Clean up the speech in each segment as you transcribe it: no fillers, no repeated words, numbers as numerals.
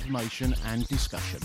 information and discussion.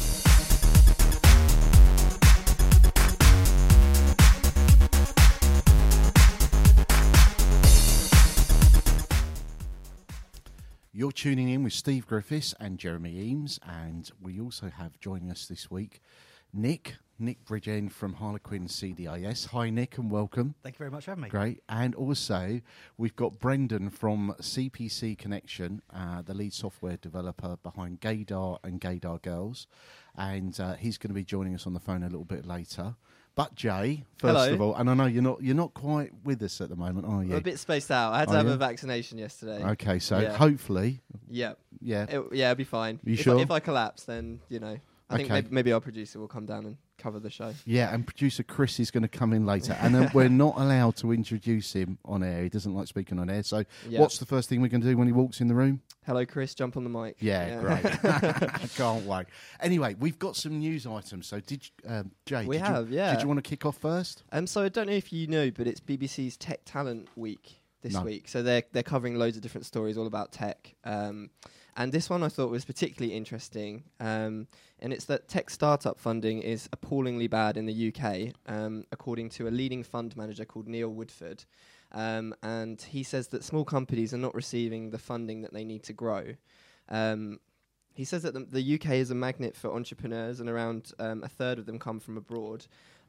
You're tuning in with Steve Griffiths and Jeremy Eames, and we also have joining us this week Nick Bridgen from Harlequin CDIS. Hi Nick, and welcome. Thank you very much for having me. Great. And also we've got Brendan from CPC Connection, the lead software developer behind Gaydar and Gaydar Girls, and he's going to be joining us on the phone a little bit later. But Jay, first of all, and I know you're not quite with us at the moment, are you? I'm a bit spaced out. I had to have a vaccination yesterday. Okay, so hopefully, yeah, it'll be fine. Sure? If I collapse, then I think maybe our producer will come down and cover the show. Yeah, and producer Chris is going to come in later, and then we're not allowed to introduce him on air. He doesn't like speaking on air. So, what's the first thing we're going to do when he walks in the room? Hello, Chris. Jump on the mic. Yeah. Great. I can't wait. Anyway, we've got some news items. So, Jay? Did you want to kick off first? So I don't know if you know, but it's BBC's Tech Talent Week this week. So they're covering loads of different stories all about tech. And this one I thought was particularly interesting, and it's that tech startup funding is appallingly bad in the UK, according to a leading fund manager called Neil Woodford. And he says that small companies are not receiving the funding that they need to grow. He says that the UK is a magnet for entrepreneurs, and around a third of them come from abroad.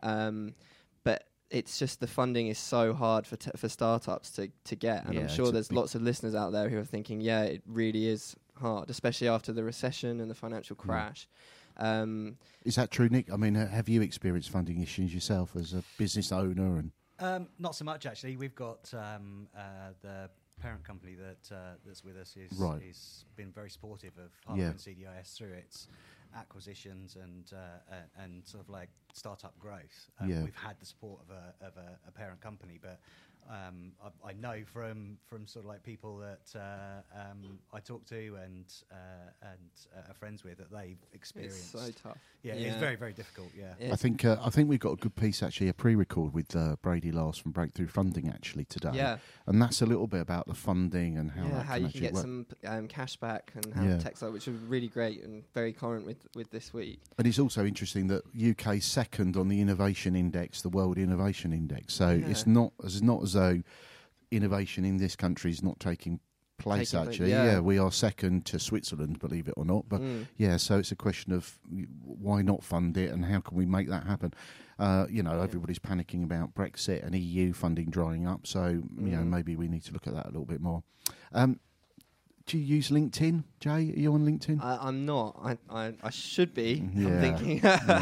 But it's just the funding is so hard for startups to get. And I'm sure there's lots of listeners out there who are thinking, it really is hard, especially after the recession and the financial crash. Is that true, Nick? I mean, have you experienced funding issues yourself as a business owner? And not so much, actually. We've got the parent company that's with us is been very supportive of Harlequin CDIS through its acquisitions and sort of like startup growth. We've had the support of a parent company, but I know from sort of like people that I talk to and are friends with that they've experienced. It's so tough. It's very, very difficult. I think we've got a good piece actually, a pre-record with Brady Last from Breakthrough Funding actually today. And that's a little bit about the funding and how you can get some cash back and how tech side, which is really great and very current with this week. And it's also interesting that UK's second on the innovation index, the World Innovation Index. So it's not as though innovation in this country is not taking place. We are second to Switzerland, believe it or not. But so it's a question of why not fund it and how can we make that happen. Everybody's panicking about Brexit and EU funding drying up, so maybe we need to look at that a little bit more. Do you use LinkedIn, Jay? Are you on LinkedIn? I'm not. I should be. I'm thinking.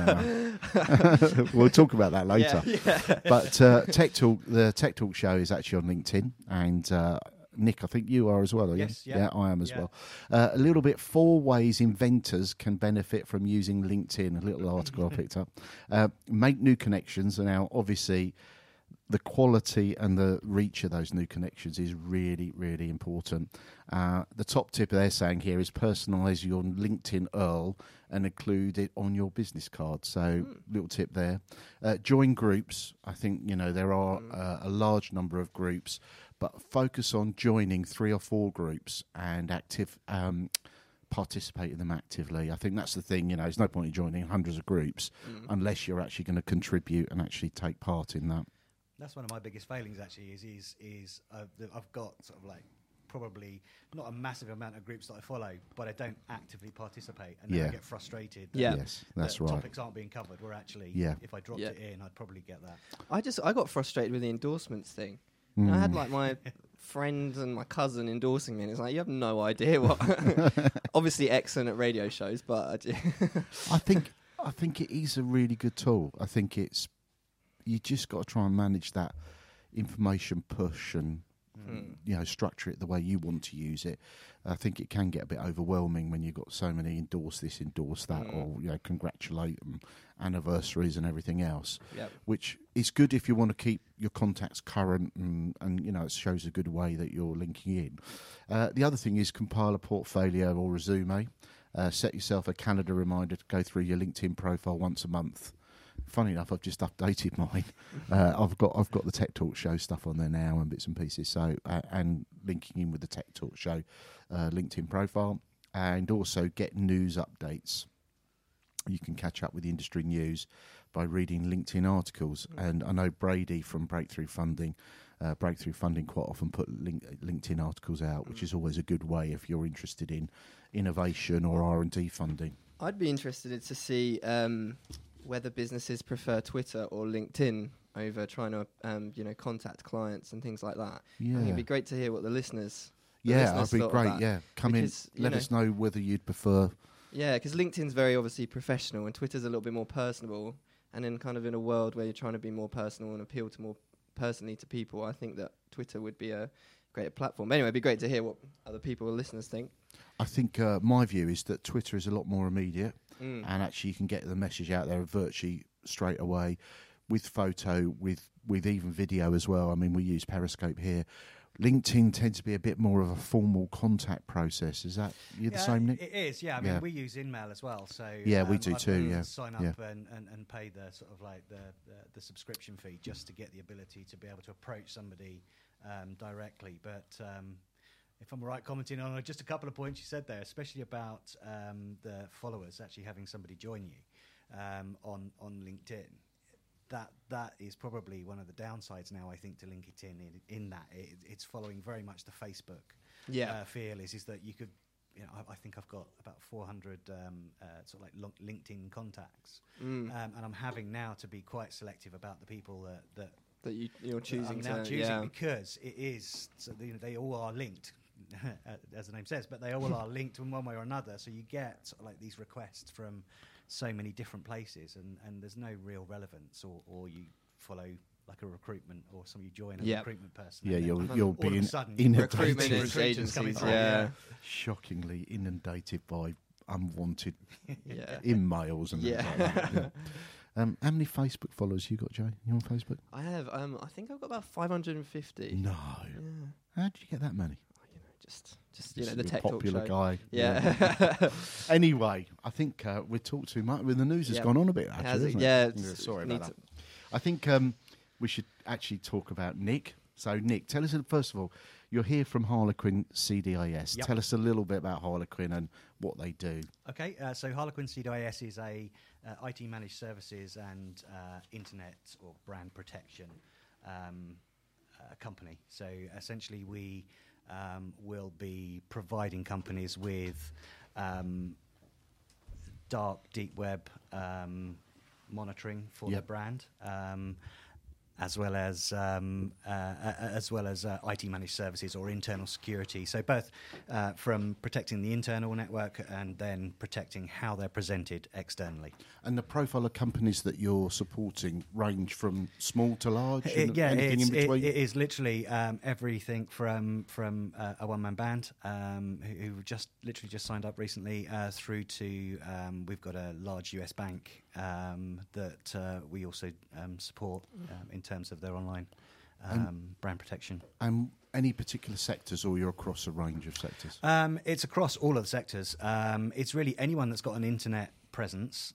We'll talk about that later. But the Tech Talk show is actually on LinkedIn, and Nick, I think you are as well, are you? Yes, yeah, I am as well. A little bit, 4 ways inventors can benefit from using LinkedIn, a little article I picked up. Make new connections, and now obviously the quality and the reach of those new connections is really, really important. The top tip they're saying here is personalise your LinkedIn URL and include it on your business card. So, little tip there. Join groups. I think, there are a large number of groups, but focus on joining 3 or 4 groups and participate in them actively. I think that's the thing, there's no point in joining hundreds of groups unless you're actually going to contribute and actually take part in that. That's one of my biggest failings, actually, is I've got sort of like probably not a massive amount of groups that I follow, but I don't actively participate, and then I get frustrated that, yes, that's right. topics aren't being covered, where actually, if I dropped it in, I'd probably get that. I got frustrated with the endorsements thing. I had like my friend and my cousin endorsing me, and it's like, you have no idea what. Obviously excellent at radio shows, but I think it is a really good tool. I think you just got to try and manage that information push and structure it the way you want to use it. I think it can get a bit overwhelming when you've got so many endorse this, endorse that, or congratulate them, anniversaries and everything else. Which is good if you want to keep your contacts current and it shows a good way that you're linking in. The other thing is compile a portfolio or resume. Set yourself a calendar reminder to go through your LinkedIn profile once a month. Funny enough, I've just updated mine. I've got the Tech Talk Show stuff on there now and bits and pieces. So and linking in with the Tech Talk Show LinkedIn profile. and also get news updates. You can catch up with the industry news by reading LinkedIn articles. And I know Brady from Breakthrough Funding quite often put LinkedIn articles out, which is always a good way if you're interested in innovation or R&D funding. I'd be interested to see whether businesses prefer Twitter or LinkedIn over trying to contact clients and things like that. Yeah. I think it'd be great to hear what the listeners. Yeah, that'd be great. Yeah, come in. Let us know whether you'd prefer. Yeah, because LinkedIn's very obviously professional, and Twitter's a little bit more personable. And then, kind of in a world where you're trying to be more personal and appeal to more personally to people, I think that Twitter would be a great platform. Anyway, it'd be great to hear what other people or listeners think. I think my view is that Twitter is a lot more immediate, and actually you can get the message out there virtually straight away, with photo, with even video as well. I mean, we use Periscope here. LinkedIn tends to be a bit more of a formal contact process. Is that the same, Nick? It is, yeah. I mean, we use InMail as well. So we do too. Yeah, sign up and pay the sort of like the subscription fee just to get the ability to be able to approach somebody directly. But if I'm right, commenting on just a couple of points you said there, especially about the followers actually having somebody join you on LinkedIn. That is probably one of the downsides now, I think, to LinkedIn in that it's following very much the Facebook feel is that you could, I think I've got about 400 sort of like LinkedIn contacts, and I'm having now to be quite selective about the people that you're choosing because it is so they all are linked. As the name says, but they all are linked in one way or another. So you get sort of like these requests from so many different places, and there's no real relevance, or you follow like a recruitment, or you join a recruitment person. Yeah, you'll be recruitment agencies. Shockingly inundated by unwanted emails and things like that. Yeah. How many Facebook followers you got, Jay? You on Facebook? I have. I think I've got about 550. No. Yeah. How did you get that many? Just the tech popular talk show. guy. Yeah. Anyway, I think we talked too much. The news has gone on a bit, actually. Sorry about that. I think we should actually talk about Nick. So, Nick, tell us, first of all, you're here from Harlequin CDIS. Yep. Tell us a little bit about Harlequin and what they do. Okay, so Harlequin CDIS is a IT managed services and internet or brand protection company. So, essentially, we will be providing companies with dark, deep web monitoring for their brand, as well as IT managed services or internal security. So both from protecting the internal network and then protecting how they're presented externally. And the profile of companies that you're supporting range from small to large? Anything in between? It is literally everything from a one-man band who just signed up recently through to we've got a large US bank that we also support in terms of their online brand protection. Any particular sectors, or you're across a range of sectors? It's across all of the sectors. It's really anyone that's got an internet presence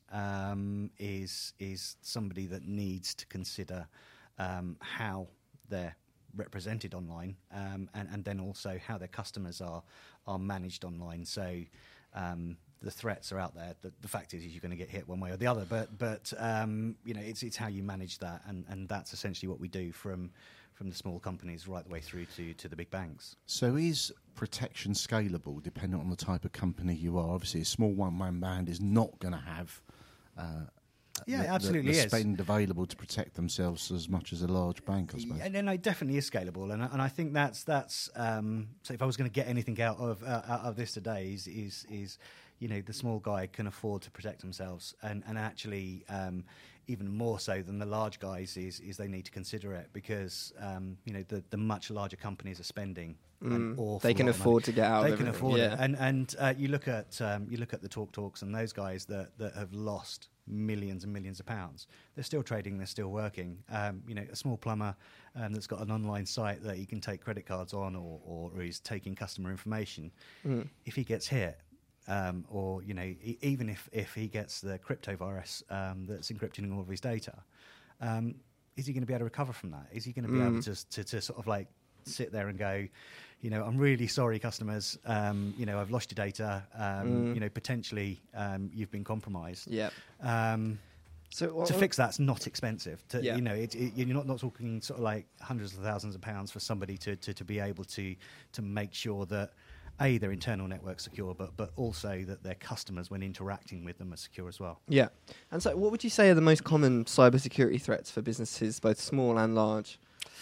is somebody that needs to consider how they're represented online, and then also how their customers are managed online. So the threats are out there. The fact is you're going to get hit one way or the other. But it's how you manage that, and that's essentially what we do from the small companies right the way through to the big banks. So is protection scalable depending on the type of company you are? Obviously, a small one-man band is not going to have absolutely the spend available to protect themselves as much as a large bank, I suppose. Yeah, no, it definitely is scalable, and I think that's so if I was going to get anything out of this today is the small guy can afford to protect themselves, and actually even more so than the large guys is they need to consider it, because the much larger companies are spending an awful they can lot afford to get out they of can it. afford it, and you look at the TalkTalks and those guys that have lost millions and millions of pounds. They're still trading, they're still working. A small plumber that's got an online site that he can take credit cards on, or is taking customer information. If he gets hit, or even if he gets the crypto virus that's encrypting all of his data, is he going to be able to recover from that? Is he going to be able to sort of like sit there and go, I'm really sorry, customers. I've lost your data. Potentially you've been compromised. Yeah. So to fix that's not expensive. You're not talking sort of like hundreds of thousands of pounds for somebody to be able to make sure that their internal network's secure, but also that their customers, when interacting with them, are secure as well. Yeah. And so, what would you say are the most common cybersecurity threats for businesses, both small and large?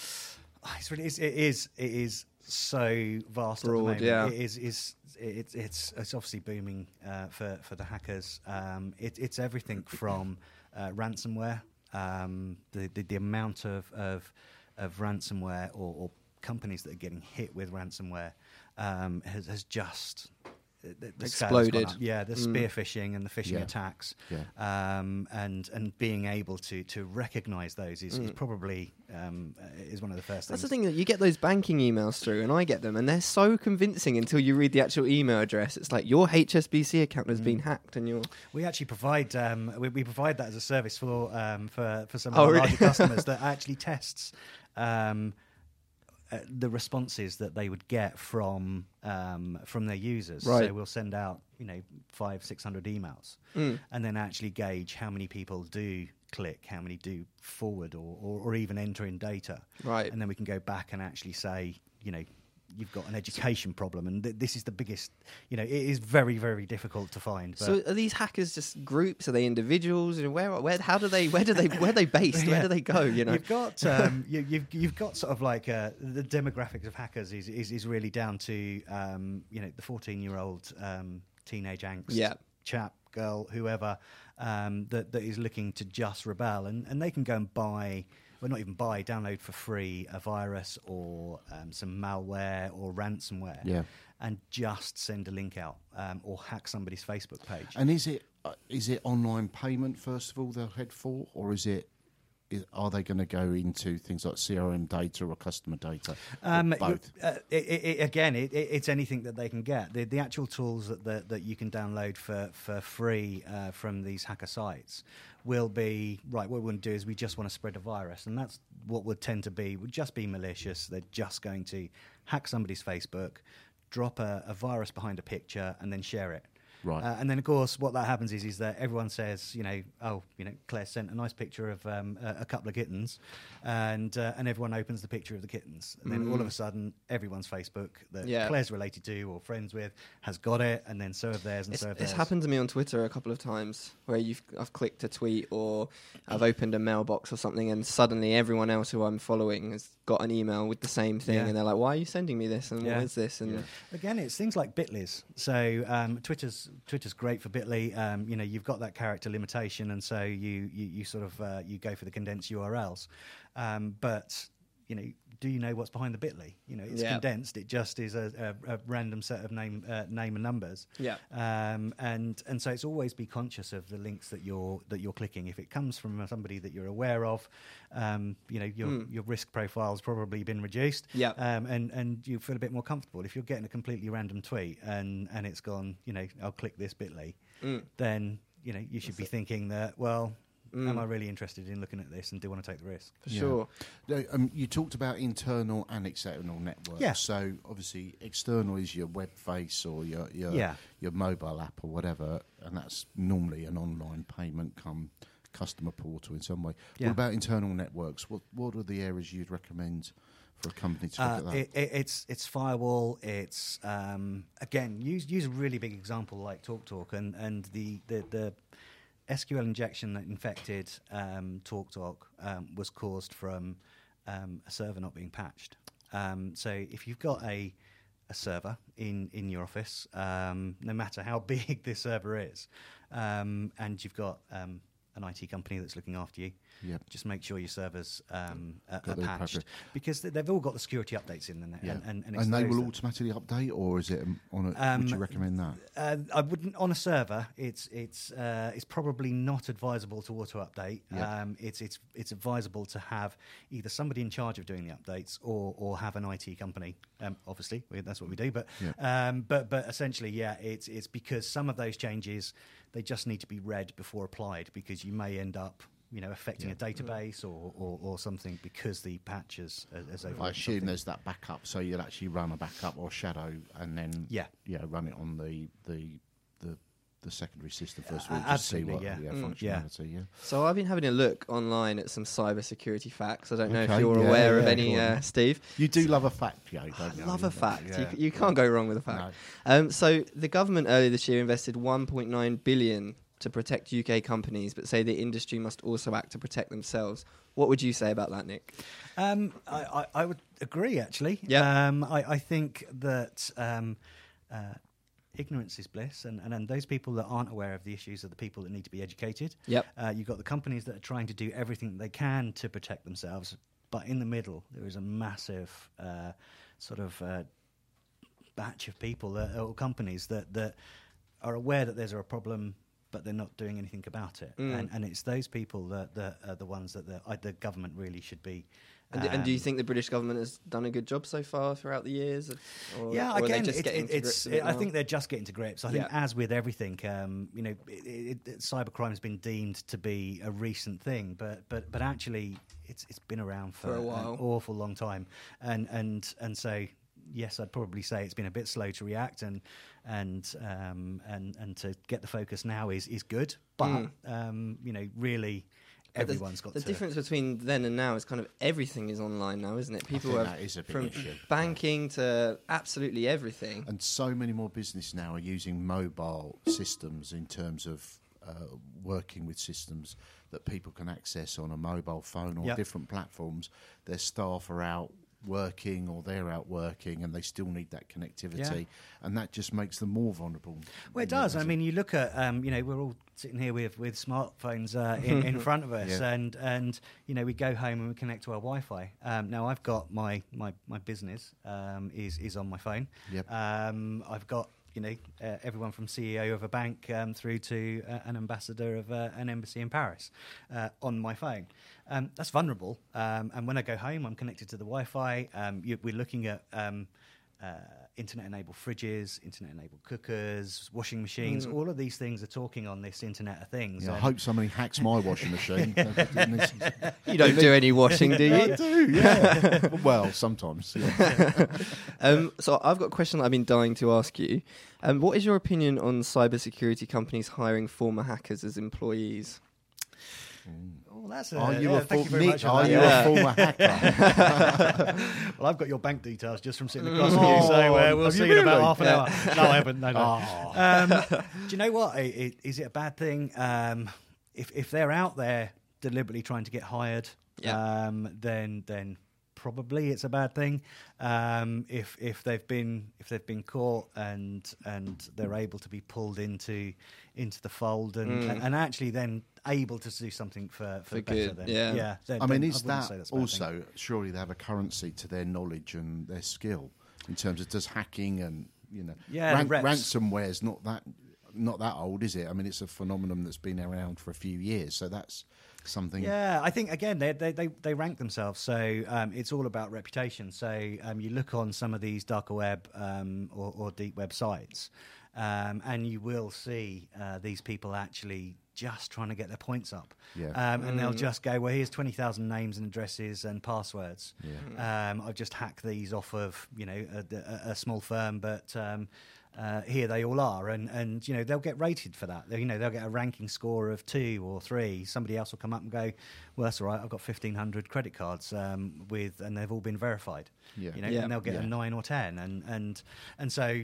It is so vast. Broad, at the moment. Yeah. It's obviously booming for the hackers. It's everything from ransomware, the amount of ransomware or companies that are getting hit with ransomware has just exploded. The spear phishing and the phishing attacks, and being able to recognise those is probably is one of the first things. That's the thing, that you get those banking emails through, and I get them, and they're so convincing until you read the actual email address. It's like your HSBC account has been hacked, and we actually provide we provide that as a service for some of our larger customers that actually tests the responses that they would get from their users. Right. So we'll send out 500-600 emails, and then actually gauge how many people do click, how many do forward or even enter in data. Right. And then we can go back and actually say, you've got an education problem, and this is the biggest. It is very, very difficult to find. But so, are these hackers just groups? Are they individuals? Where are they based? Where do they go? You've got you've got sort of like the demographics of hackers is really down to the 14-year-old teenage angst chap, girl, whoever that is looking to just rebel, and they can go and buy. Well, not even download for free a virus or some malware or ransomware, and just send a link out or hack somebody's Facebook page. And is it online payment first of all they'll head for, or are they going to go into things like CRM data or customer data? Both. It's anything that they can get. The actual tools that you can download for free from these hacker sites will be right. What we want to do is we just want to spread a virus, and that's what would just be malicious. They're just going to hack somebody's Facebook, drop a virus behind a picture, and then share it. Right. And then, of course, what that happens is that everyone says, Claire sent a nice picture of a couple of kittens, and everyone opens the picture of the kittens. And then all of a sudden, everyone's Facebook that Claire's related to or friends with has got it, and then so have theirs and so have theirs. It's happened to me on Twitter a couple of times where I've clicked a tweet or I've opened a mailbox or something, and suddenly everyone else who I'm following has got an email with the same thing, and they're like, "Why are you sending me this? And what is this?" And again, it's things like Bitly's. So Twitter's great for Bitly. You've got that character limitation, and so you sort of you go for the condensed URLs. But do you know what's behind the Bitly? It's condensed. It just is a random set of name and numbers. Yeah. And so it's always be conscious of the links that you're clicking. If it comes from somebody that you're aware of, your risk profile's probably been reduced. Yeah. And you feel a bit more comfortable. If you're getting a completely random tweet and it's gone, I'll click this Bitly, then you should be thinking that, well, am I really interested in looking at this and do want to take the risk? For sure. You talked about internal and external networks. Yeah. So obviously external is your web face or your mobile app or whatever, and that's normally an online payment come customer portal in some way. Yeah. What about internal networks? What are the areas you'd recommend for a company to look at that? It's firewall. It's again use a really big example like TalkTalk and the SQL injection that infected TalkTalk was caused from a server not being patched. So if you've got a server in your office, no matter how big this server is, and you've got an IT company that's looking after you, just make sure your servers are patched, because they've all got the security updates in there. And they will automatically update, or is it on a? Would you recommend that? I wouldn't on a server. It's probably not advisable to auto update. It's advisable to have either somebody in charge of doing the updates or have an IT company. Obviously, that's what we do. But essentially, it's because some of those changes, they just need to be read before applied, because you may end up affecting a database or something because the patch has overwritten. I assume there's that backup, so you'll actually run a backup or shadow and then run it on the secondary system first of all to see what functionality. Yeah. So I've been having a look online at some cybersecurity facts. I don't know if you're aware of any, Steve. You do love a fact, don't you? I love a fact. Yeah. You can't go wrong with a fact. No. So the government earlier this year invested $1.9 billion to protect UK companies, but say the industry must also act to protect themselves. What would you say about that, Nick? I would agree, actually. Yeah. I think that ignorance is bliss, and those people that aren't aware of the issues are the people that need to be educated. Yep. You've got the companies that are trying to do everything they can to protect themselves, but in the middle there is a massive batch of people or companies that are aware that there's a problem, but they're not doing anything about it. And it's those people that are the ones that the government really should be. And do you think the British government has done a good job so far throughout the years? Again, I think they're just getting to grips. I think, as with everything, cybercrime has been deemed to be a recent thing, but actually, it's been around for a while, an awful long time, and so. Yes, I'd probably say it's been a bit slow to react, and to get the focus now is good. But really, everyone's got the difference between then and now is kind of everything is online now, isn't it? People have that is a big from issue. Banking to absolutely everything, and so many more businesses now are using mobile systems in terms of working with systems that people can access on a mobile phone or different platforms. Their staff are out working or they're out working and they still need that connectivity, and that just makes them more vulnerable. Well, it does. I mean, you look at we're all sitting here with smartphones in front of us, and we go home and we connect to our Wi-Fi. Now I've got my business is on my phone. I've got everyone from CEO of a bank through to an ambassador of an embassy in Paris on my phone. That's vulnerable. And when I go home, I'm connected to the Wi-Fi. We're looking at internet-enabled fridges, internet-enabled cookers, washing machines. All of these things are talking on this Internet of Things. I hope somebody hacks my washing machine. You don't do any washing, do you? I do, yeah. Well, sometimes. Yeah. So I've got a question that I've been dying to ask you. What is your opinion on cybersecurity companies hiring former hackers as employees? Oh, that's thank you very much. Are you a former hacker? Well, I've got your bank details just from sitting across from you, so we'll see in about half an hour. No, I haven't. No. Do you know what? Is it a bad thing? If they're out there deliberately trying to get hired, then probably it's a bad thing. If they've been caught and they're able to be pulled into the fold and actually then able to do something for better, good. Then I mean, is that also also they have a currency to their knowledge and their skill in terms of does hacking and ransomware's not that old, is it? I mean, it's a phenomenon that's been around for a few years, so that's something. Yeah, I think again they rank themselves, so it's all about reputation. So you look on some of these darker web or deep web sites, and you will see these people actually just trying to get their points up, and they'll just go, well, here's 20,000 names and addresses and passwords. I've just hacked these off of a small firm, but here they all are, and they'll get rated for that. They'll get a ranking score of 2 or 3. Somebody else will come up and go, well, that's all right, I've got 1,500 credit cards and they've all been verified. And they'll get a 9 or 10, and so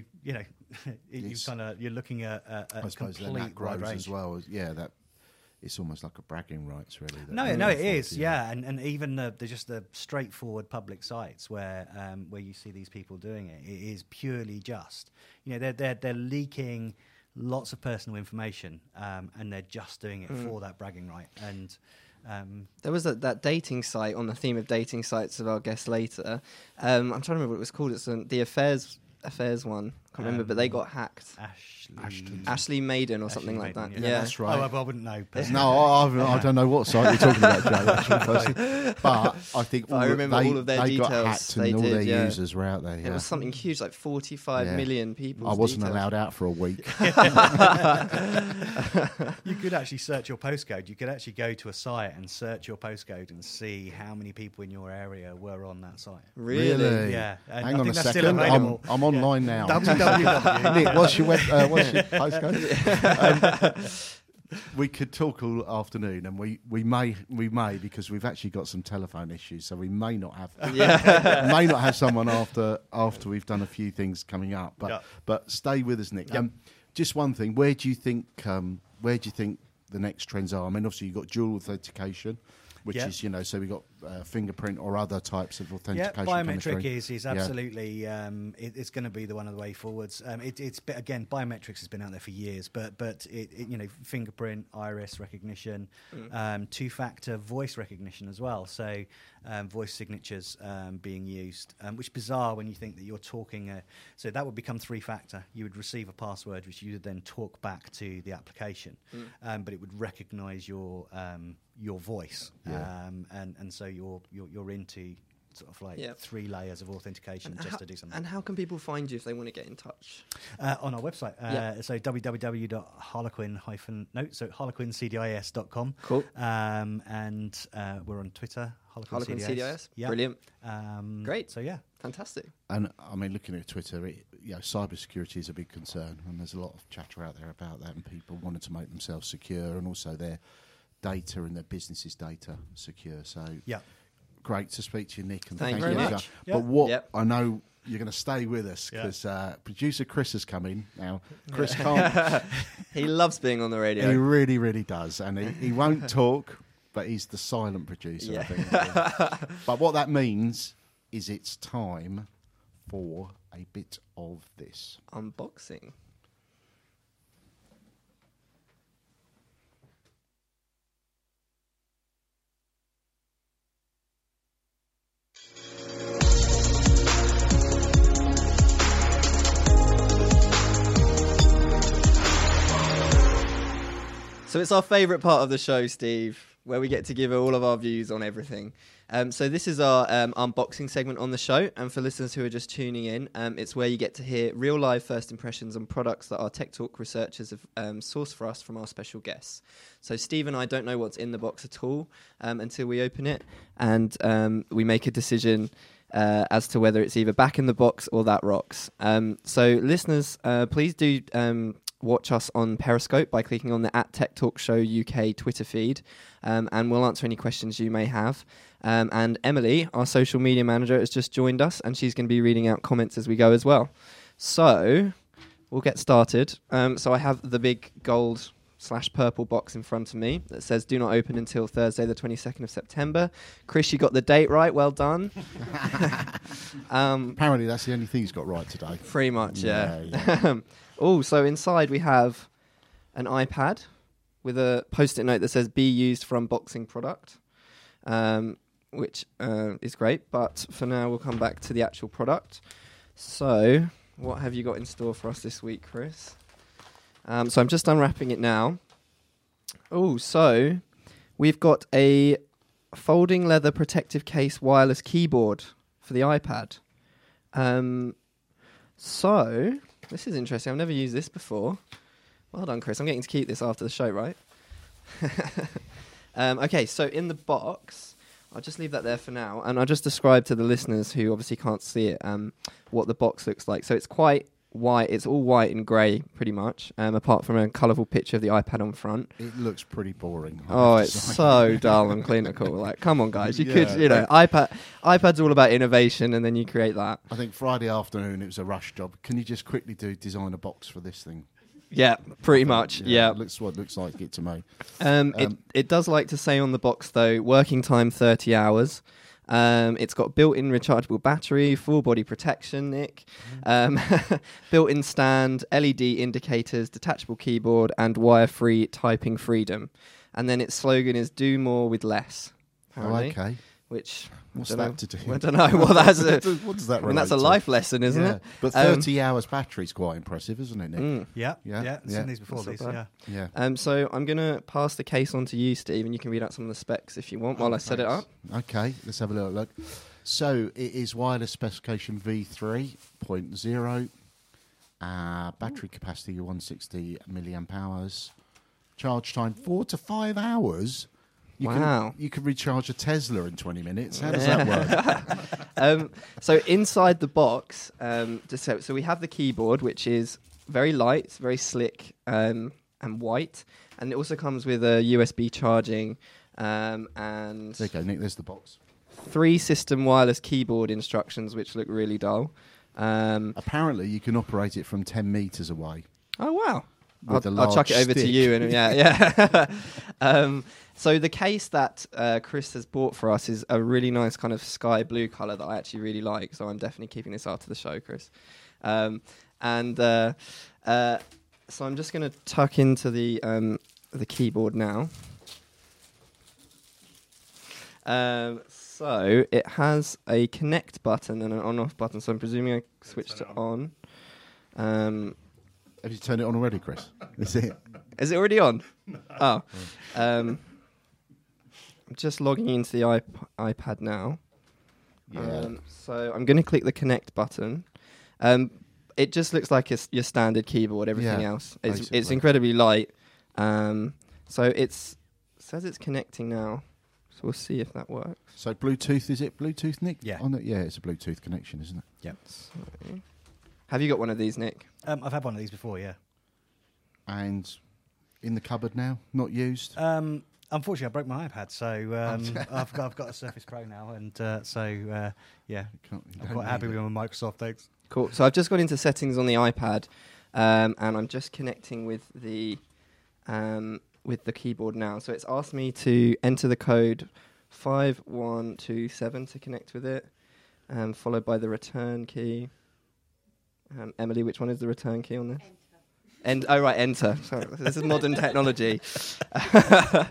you're looking at I suppose complete that grows range as well. That it's almost like a bragging rights, really. No, it is. And even the straightforward public sites where you see these people doing it, it is purely just they're leaking lots of personal information, and they're just doing it for that bragging right. And there was that dating site on the theme of dating sites that I'll guess later. I'm trying to remember what it was called. It's the Affairs one. can't remember, but they got hacked. Ashley Maiden or something like that. Yeah, that's right. I wouldn't know. No, I don't know what site you're talking about, Joe. Actually, but I think I remember all of their they details. got hacked and all their users were out there. It was something huge, like 45 million people. I wasn't allowed out for a week. You could actually search your postcode. You could actually go to a site and search your postcode and see how many people in your area were on that site. Really? Yeah. And Hang on a second. I'm online now. www. What's your postcode? We could talk all afternoon, and we may because we've actually got some telephone issues, so we may not have someone after we've done a few things coming up. But stay with us, Nick. Just one thing. Where do you think the next trends are? I mean, obviously you've got dual authentication, which is, so we've got fingerprint or other types of authentication. Yeah, biometric is absolutely it's going to be the one of the way forwards. Again, biometrics has been out there for years, but it fingerprint, iris recognition, two-factor voice recognition as well. So voice signatures being used, which is bizarre when you think that you're talking. So that would become three-factor. You would receive a password, which you would then talk back to the application, but it would recognise your voice, and so you're into sort of like 3 layers of authentication just to do something. And how can people find you if they want to get in touch? On our website, so harlequincdis.com. Cool. And we're on Twitter, Harlequin CDIS. Yeah. Brilliant. Great. So fantastic. And I mean, looking at Twitter, cybersecurity is a big concern, and there's a lot of chatter out there about that, and people wanting to make themselves secure, and also their data and their business's data secure. So great to speak to you, Nick, and thank you very much. But I know you're going to stay with us because producer Chris has come in now. Chris can't. He loves being on the radio. He really, really does, and he won't talk, but he's the silent producer. I think. But what that means is it's time for a bit of this unboxing. So it's our favourite part of the show, Steve, where we get to give all of our views on everything. So this is our unboxing segment on the show, and for listeners who are just tuning in, it's where you get to hear real live first impressions on products that our Tech Talk researchers have sourced for us from our special guests. So Steve and I don't know what's in the box at all until we open it, and we make a decision as to whether it's either back in the box or that rocks. So listeners, please do watch us on Periscope by clicking on the @TechTalkShow UK Twitter feed, and we'll answer any questions you may have. And Emily, our social media manager, has just joined us, and she's going to be reading out comments as we go as well. So we'll get started. So I have the big gold/purple box in front of me that says "Do not open until Thursday, the 22nd of September." Chris, you got the date right. Well done. Apparently, that's the only thing he's got right today. Pretty much, yeah. So inside we have an iPad with a post-it note that says "Be used for unboxing product," which is great. But for now, we'll come back to the actual product. So, what have you got in store for us this week, Chris? So I'm just unwrapping it now. So we've got a folding leather protective case wireless keyboard for the iPad. So this is interesting. I've never used this before. Well done, Chris. I'm getting to keep this after the show, right? Okay, so in the box, I'll just leave that there for now, and I'll just describe to the listeners who obviously can't see it what the box looks like. So it's quite white. It's all white and grey, pretty much, apart from a colourful picture of the iPad on front. It looks pretty boring. It's so dull and clinical. Like, come on, guys. You could, iPad's all about innovation, and then you create that. I think Friday afternoon, it was a rush job. Can you just quickly design a box for this thing? Yeah, pretty much. Yeah. It looks like it to me. It does like to say on the box, though, working time 30 hours. It's got built-in rechargeable battery, full body protection, Nick, built-in stand, LED indicators, detachable keyboard, and wire-free typing freedom. And then its slogan is "Do more with less." Apparently. Oh, okay. which what's that to do? I don't know. Well, that's what does that? I mean, that's a life lesson, isn't it? But 30 hours battery is quite impressive, isn't it, Nick? Yeah. Seen these before. These, yeah. So I'm gonna pass the case on to you, Steve, and you can read out some of the specs if you want while I set it up. Okay, let's have a little look. So it is wireless specification V3.0. Battery capacity 160 milliamp hours. Charge time 4 to 5 hours. You can recharge a Tesla in 20 minutes. How does that work? So inside the box, so we have the keyboard, which is very light, it's very slick and white, and it also comes with a USB charging and there you go, Nick. There's the box. 3 system wireless keyboard instructions, which look really dull. Apparently, you can operate it from 10 meters away. Oh wow! I'll chuck it over to you, and yeah. So the case that Chris has bought for us is a really nice kind of sky blue color that I actually really like. So I'm definitely keeping this after the show, Chris. So I'm just going to tuck into the keyboard now. So it has a connect button and an on-off button. So I'm presuming I switched it on. Have you turned it on already, Chris? Is it? Is it already on? Oh. I'm just logging into the iPad now. Yeah. So I'm going to click the connect button. It just looks like your standard keyboard. Everything else, it's incredibly light. So it says it's connecting now. So we'll see if that works. So Bluetooth, is it Bluetooth, Nick? Yeah. Yeah, it's a Bluetooth connection, isn't it? Yep. So, have you got one of these, Nick? I've had one of these before, yeah. And in the cupboard now, not used? Unfortunately, I broke my iPad, so I've got a Surface Pro now, and I'm quite happy with my Microsoft, thanks. Cool. So I've just gone into settings on the iPad, and I'm just connecting with the keyboard now. So it's asked me to enter the code 5127 to connect with it, followed by the return key. Emily, which one is the return key on this? Enter. Enter. Sorry, this is modern technology. Priceless.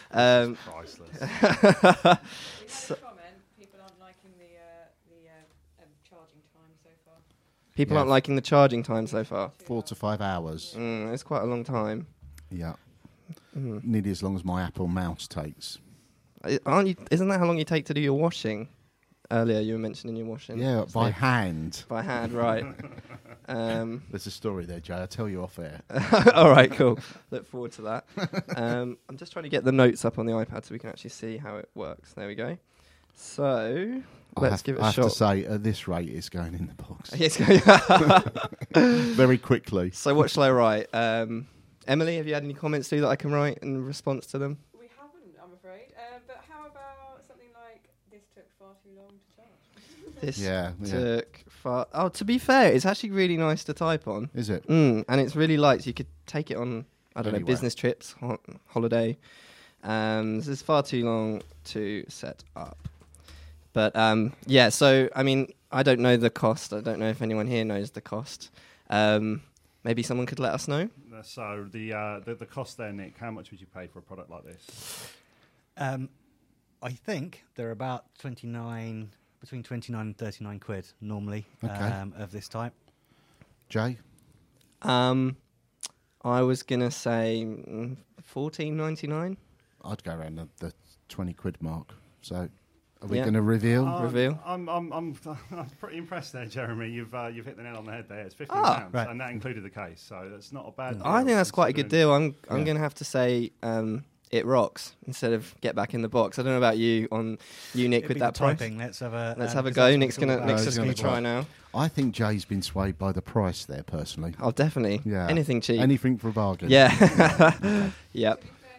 People aren't liking the charging time so far. People aren't liking the charging time so far. 4 to 5 hours. It's quite a long time. Yeah. Nearly as long as my Apple mouse takes. Isn't that how long you take to do your washing? Earlier you were mentioning your washing. Yeah, by hand. By hand, right. There's a story there, Jay. I'll tell you off air. All right, cool. Look forward to that. I'm just trying to get the notes up on the iPad so we can actually see how it works. There we go. So let's give it a shot. I have to say, at this rate, it's going in the box. Yes. Very quickly. So what shall I write? Emily, have you had any comments too that I can write in response to them? We haven't, I'm afraid. But how about something like, this took far too long to charge? This took far... Oh, to be fair, it's actually really nice to type on. Is it? And it's really light, so you could take it on, business trips, holiday. This is far too long to set up. But, so, I mean, I don't know the cost. I don't know if anyone here knows the cost. Maybe someone could let us know. So the cost there, Nick, how much would you pay for a product like this? I think they're about between 29 and 39 quid normally of this type. Jay? I was going to say $14.99. I'd go around the 20 quid mark. So are we going to reveal? I'm pretty impressed there, Jeremy. You've hit the nail on the head there. It's £15, right. and that included the case, so that's not a bad deal. I think that's quite a good deal. I'm going to have to say it rocks instead of get back in the box. I don't know about you, Nick, with that price. Let's have a go. Nick's just going to try now. I think Jay's been swayed by the price there, personally. Oh, definitely. Yeah. Anything cheap. Anything for a bargain. Yeah. Yep.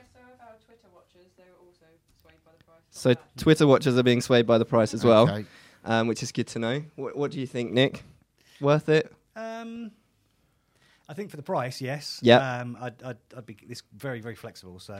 So Twitter watchers are being swayed by the price as well, which is good to know. What do you think, Nick? Worth it? I think for the price, yes. Yeah. I'd be. It's very, very flexible. So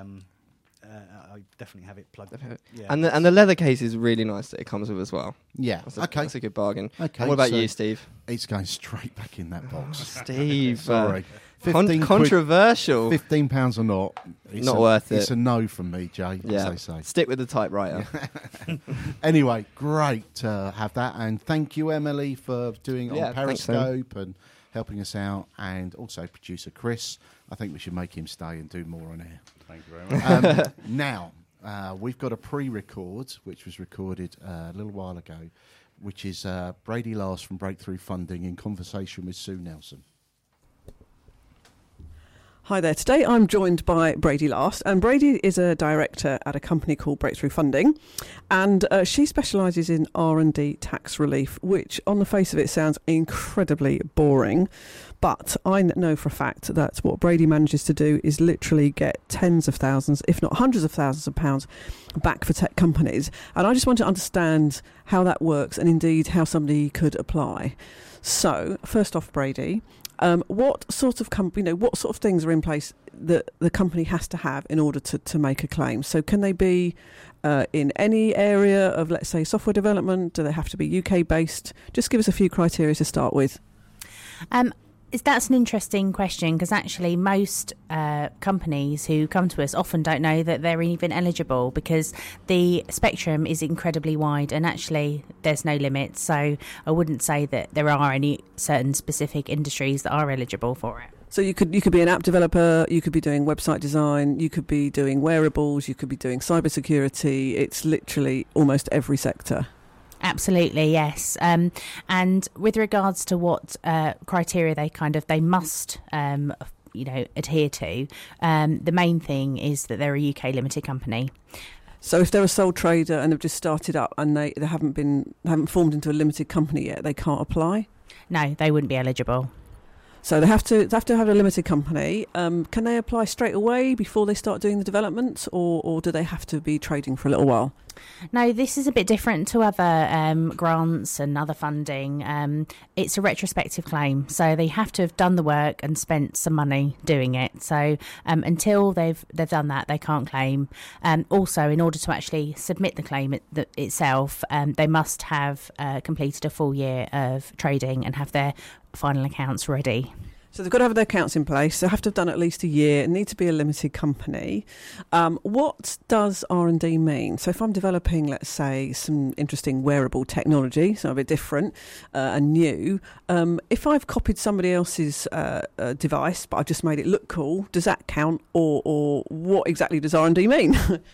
I definitely have it plugged. Yeah. And the leather case is really nice that it comes with as well. Yeah. That's a good bargain. Okay. And what about you, Steve? It's going straight back in that box. Steve, sorry. Controversial. £15 or not, Not worth it. It's a no from me, Jay, as they say. Stick with the typewriter. Anyway, great to have that. And thank you, Emily, for doing it on Periscope and helping us out. And also producer Chris. I think we should make him stay and do more on air. Thank you very much. Now, we've got a pre-record, which was recorded a little while ago, which is Brady Last from Breakthrough Funding in conversation with Sue Nelson. Hi there. Today I'm joined by Brady Last, and Brady is a director at a company called Breakthrough Funding, and she specialises in R&D tax relief, which on the face of it sounds incredibly boring, but I know for a fact that what Brady manages to do is literally get tens of thousands, if not hundreds of thousands of pounds back for tech companies, and I just want to understand how that works and indeed how somebody could apply. So, first off, Brady, what sort of what sort of things are in place that the company has to have in order to make a claim? So can they be in any area of, let's say, software development? Do they have to be UK based? Just give us a few criteria to start with. That's an interesting question, because actually most companies who come to us often don't know that they're even eligible, because the spectrum is incredibly wide and actually there's no limit. So I wouldn't say that there are any certain specific industries that are eligible for it. So you could be an app developer, you could be doing website design, you could be doing wearables, you could be doing cybersecurity. It's literally almost every sector. Absolutely, yes. And with regards to what criteria they must adhere to, the main thing is that they're a UK limited company. So if they're a sole trader and they've just started up and they haven't formed into a limited company yet, they can't apply? No, they wouldn't be eligible. So they have to have a limited company. Can they apply straight away before they start doing the development, or do they have to be trading for a little while? No, this is a bit different to other grants and other funding. It's a retrospective claim, so they have to have done the work and spent some money doing it. So until they've done that, they can't claim. Also, in order to actually submit the claim itself, they must have completed a full year of trading and have their final accounts ready. So they've got to have their accounts in place. They have to have done at least a year. It needs to be a limited company. What does R&D mean? So if I'm developing, let's say, some interesting wearable technology, so a bit different and new, if I've copied somebody else's device, but I've just made it look cool, does that count? Or what exactly does R&D mean?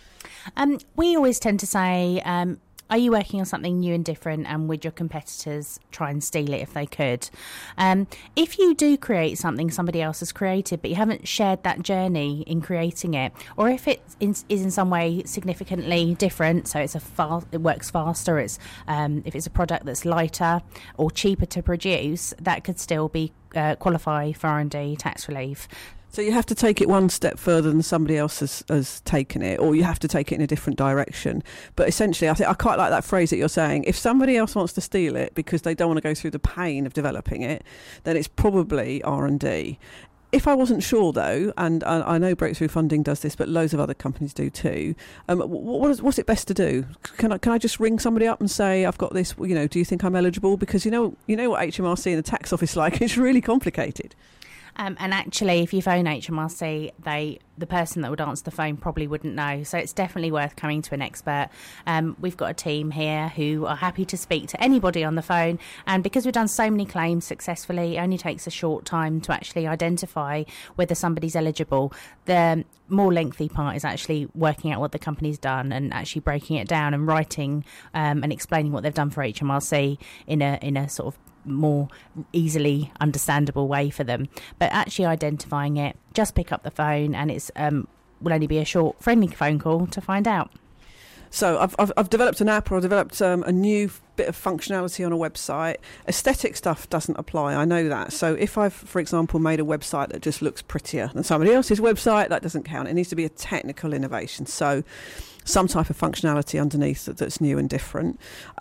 We always tend to say, are you working on something new and different, and would your competitors try and steal it if they could? If you do create something somebody else has created, but you haven't shared that journey in creating it, or if it is in some way significantly different, so it works faster, if it's a product that's lighter or cheaper to produce, that could still be qualify for R&D tax relief. So you have to take it one step further than somebody else has taken it, or you have to take it in a different direction. But essentially, I quite like that phrase that you're saying. If somebody else wants to steal it because they don't want to go through the pain of developing it, then it's probably R&D. If I wasn't sure, though, and I know Breakthrough Funding does this, but loads of other companies do too, what's it best to do? Can I just ring somebody up and say, I've got this, do you think I'm eligible? Because you know what HMRC and the tax office like, it's really complicated. And actually, if you phone HMRC, the person that would answer the phone probably wouldn't know. So it's definitely worth coming to an expert. We've got a team here who are happy to speak to anybody on the phone. And because we've done so many claims successfully, it only takes a short time to actually identify whether somebody's eligible. The more lengthy part is actually working out what the company's done and actually breaking it down and writing and explaining what they've done for HMRC in a sort of more easily understandable way for them. But actually identifying it, just pick up the phone, and it's will only be a short friendly phone call to find out. So I've developed an app, or I've developed a new bit of functionality on a website. Aesthetic stuff doesn't apply, I know that. So if I've, for example, made a website that just looks prettier than somebody else's website, that doesn't count. It needs to be a technical innovation. So some type of functionality underneath that's new and different.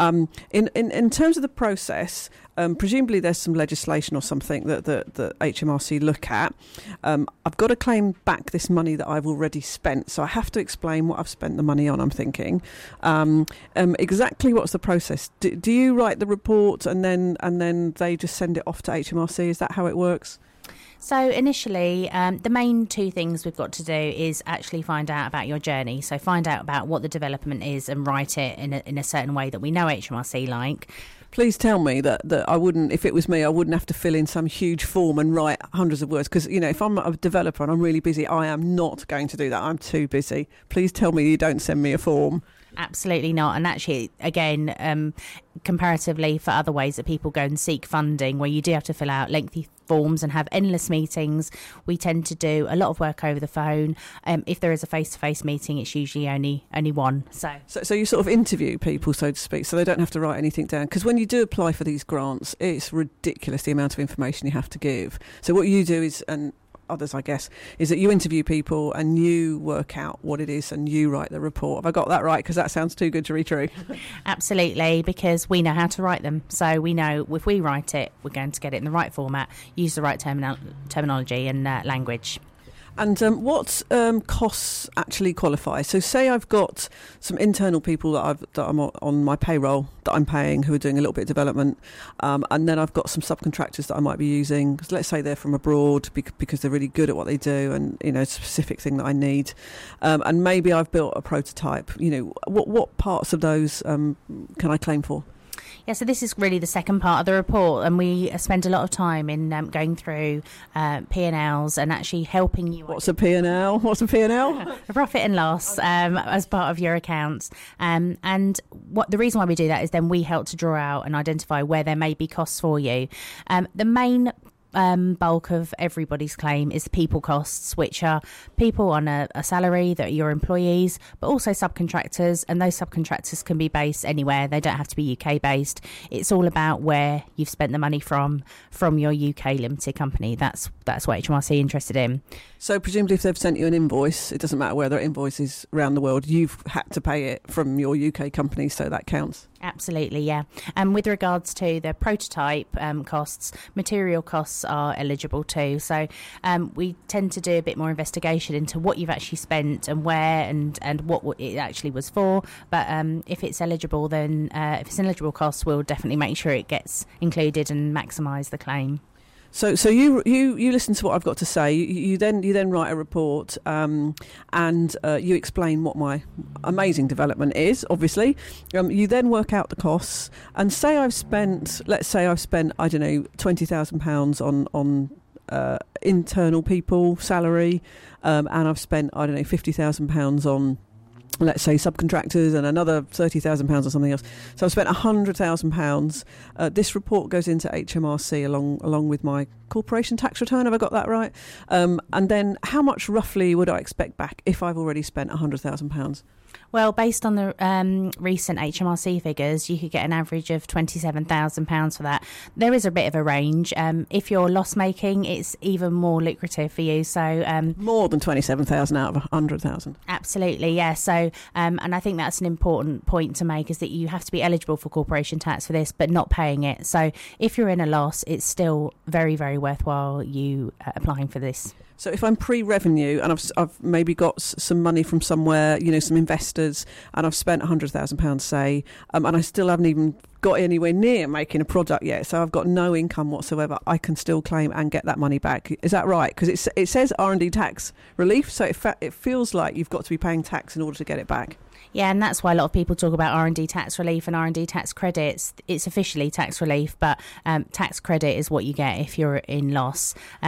In terms of the process, presumably there's some legislation or something that HMRC look at. I've got to claim back this money that I've already spent, so I have to explain what I've spent the money on, I'm thinking. Exactly what's the process? Do you write the report and then they just send it off to HMRC? Is that how it works? So initially, the main two things we've got to do is actually find out about your journey. So find out about what the development is and write it in a certain way that we know HMRC like. Please tell me that I wouldn't, if it was me, I wouldn't have to fill in some huge form and write hundreds of words. Because, if I'm a developer and I'm really busy, I am not going to do that. I'm too busy. Please tell me you don't send me a form. Absolutely not. And actually, again, comparatively for other ways that people go and seek funding, where you do have to fill out lengthy forms and have endless meetings, we tend to do a lot of work over the phone. If there is a face-to-face meeting, it's usually only one. So you sort of interview people, so to speak, so they don't have to write anything down. Because when you do apply for these grants, it's ridiculous the amount of information you have to give. So what you do is, and others, I guess, is that you interview people and you work out what it is and you write the report. Have I got that right? Because that sounds too good to be true. Absolutely, because we know how to write them. So we know if we write it, we're going to get it in the right format, use the right terminology and language. And what costs actually qualify? So say I've got some internal people that I'm on my payroll that I'm paying who are doing a little bit of development, and then I've got some subcontractors that I might be using. Because let's say they're from abroad because they're really good at what they do, and a specific thing that I need. And maybe I've built a prototype. What parts of those can I claim for? Yeah, so this is really the second part of the report, and we spend a lot of time in going through P&Ls and actually helping you. What's a P&L? A profit and loss as part of your accounts. And the reason why we do that is then we help to draw out and identify where there may be costs for you. The main bulk of everybody's claim is the people costs, which are people on a salary that are your employees, but also subcontractors, and those subcontractors can be based anywhere. They don't have to be UK based. It's all about where you've spent the money from your UK limited company. That's what HMRC are interested in. So presumably if they've sent you an invoice, it doesn't matter where their invoice is around the world, you've had to pay it from your UK company, so that counts. Absolutely, yeah. And with regards to the prototype costs, material costs are eligible too. So we tend to do a bit more investigation into what you've actually spent and where and what it actually was for. But if it's eligible, then if it's an eligible cost, we'll definitely make sure it gets included and maximise the claim. So you listen to what I've got to say. You then write a report, and you explain what my amazing development is. Obviously, you then work out the costs, and let's say I've spent I don't know £20,000 on internal people salary, and I've spent I don't know £50,000 on, let's say, subcontractors, and another £30,000 or something else. So I've spent £100,000. This report goes into HMRC along with my corporation tax return. Have I got that right? And then how much roughly would I expect back if I've already spent £100,000? Well, based on the recent HMRC figures, you could get an average of £27,000 for that. There is a bit of a range. If you're loss making, it's even more lucrative for you. So more than 27,000 out of 100,000. Absolutely, yeah. So and I think that's an important point to make, is that you have to be eligible for corporation tax for this, but not paying it. So if you're in a loss, it's still very, very worthwhile you applying for this. So if I'm pre-revenue and I've maybe got some money from somewhere, some investors, and I've spent £100,000, say, and I still haven't even got anywhere near making a product yet, so I've got no income whatsoever, I can still claim and get that money back. Is that right? Because it says R&D tax relief, so it feels like you've got to be paying tax in order to get it back. Yeah, and that's why a lot of people talk about R&D tax relief and R&D tax credits. It's officially tax relief, but tax credit is what you get if you're in loss.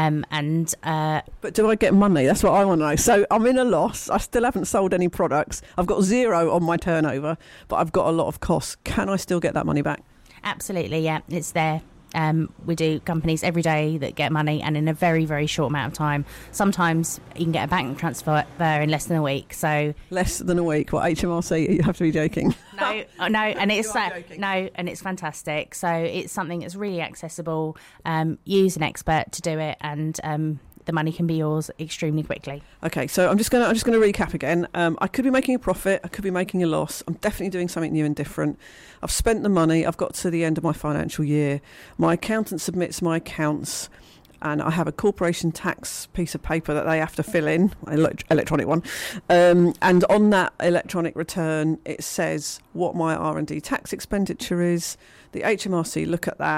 But do I get money? That's what I want to know. So I'm in a loss. I still haven't sold any products. I've got 0 on my turnover, but I've got a lot of costs. Can I still get that money back? Absolutely, yeah. It's there. We do companies every day that get money, and in a very, very short amount of time. Sometimes you can get a bank transfer in less than a week. So less than a week? What, HMRC? You have to be joking. No, and it's and it's fantastic. So it's something that's really accessible. Use an expert to do it, and the money can be yours extremely quickly. Okay, so I'm just gonna recap again. I could be making a profit, I could be making a loss. I'm definitely doing something new and different. I've spent the money, I've got to the end of my financial year. My accountant submits my accounts, and I have a corporation tax piece of paper that they have to fill in, electronic one. And on that electronic return, it says what my R&D tax expenditure is. The HMRC look at that,